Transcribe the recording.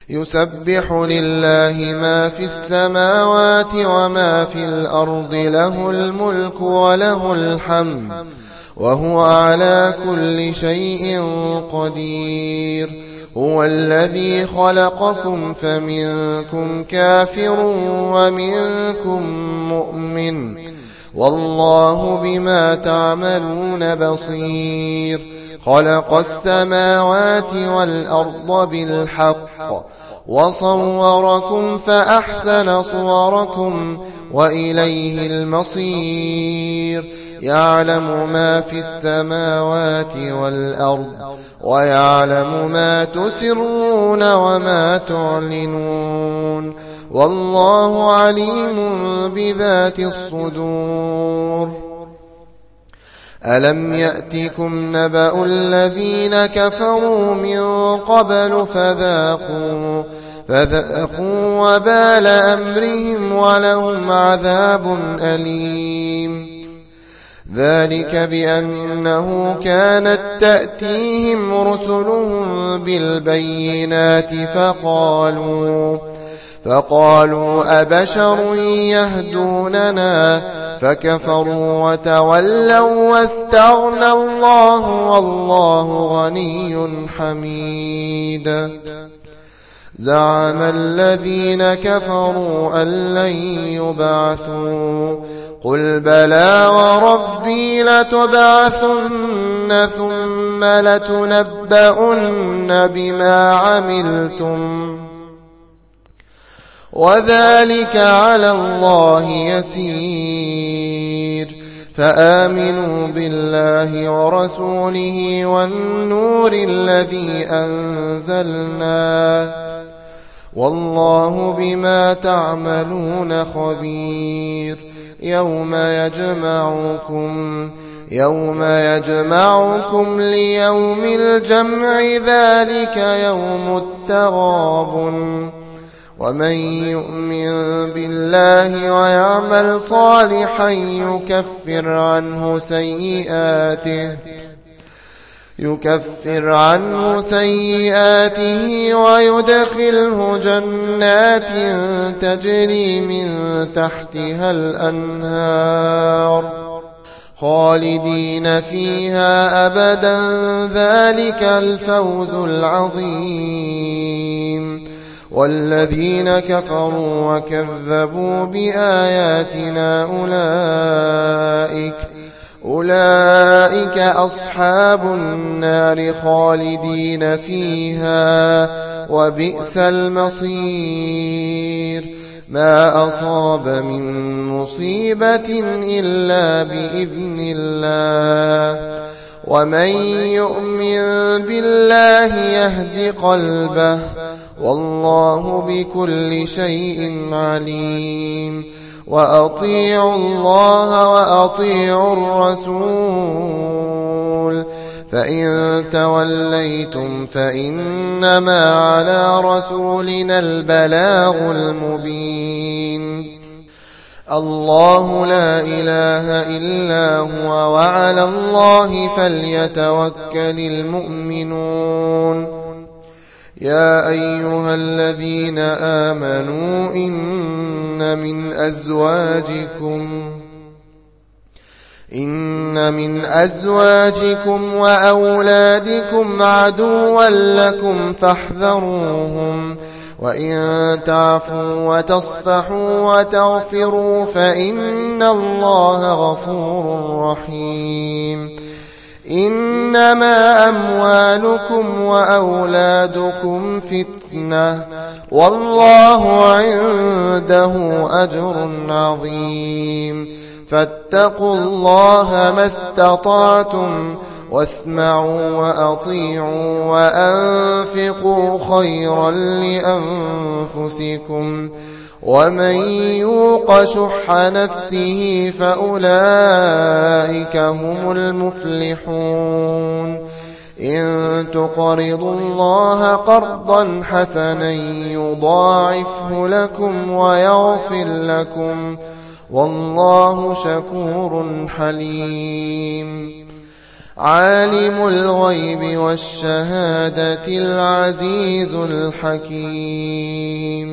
يسبح لله ما في السماوات وما في الأرض، له الملك وله الحمد وهو على كل شيء قدير. هو الذي خلقكم فمنكم كافر ومنكم مؤمن، والله بما تعملون بصير. خلق السماوات والأرض بالحق وصوركم فأحسن صوركم وإليه المصير. يعلم ما في السماوات والأرض ويعلم ما تسرون وما تعلنون، والله عليم بذات الصدور. ألم يأتكم نبأ الذين كفروا من قبل فذاقوا وبال أمرهم ولهم عذاب أليم. ذلك بأنه كانت تأتيهم رسلهم بالبينات فقالوا أبشر يهدوننا فكفروا وتولوا واستغنى الله والله غني حميد. زعم الذين كفروا أن لن يبعثوا قل بلى وربي لتبعثن ثم لتنبؤن بما عملتم وذلك على الله يسير. فآمنوا بالله ورسوله والنور الذي أنزلنا، والله بما تعملون خبير. يوم يجمعكم ليوم الجمع، ذلك يوم التغابن. ومن يؤمن بالله ويعمل صالحا يكفر عنه سيئاته ويدخله جنات تجري من تحتها الأنهار خالدين فيها أبدا، ذلك الفوز العظيم. والذين كفروا وكذبوا بآياتنا أولئك أصحاب النار خالدين فيها وبئس المصير. ما أصاب من مصيبة إلا بإذن الله، ومن يؤمن بالله يهد قلبه، والله بكل شيء عليم. وأطيعوا الله وأطيعوا الرسول، فإن توليتم فإنما على رسولنا البلاغ المبين. الله لا إله إلا هو، وعلى الله فليتوكل المؤمنون. يا أيها الذين آمنوا إن من أزواجكم وأولادكم عدوا لكم فاحذروهم، وإن تعفوا وتصفحوا وتغفروا فإن الله غفور رحيم. إنما أموالكم وأولادكم فتنة، والله عنده أجر عظيم. فاتقوا الله ما استطعتم، واسمعوا وأطيعوا وأنفقوا خيرا لأنفسكم، ومن يوق شح نفسه فأولئك هم المفلحون. إن تقرضوا الله قرضا حسنا يضاعفه لكم ويغفر لكم، والله شكور حليم. عالم الغيب والشهادة العزيز الحكيم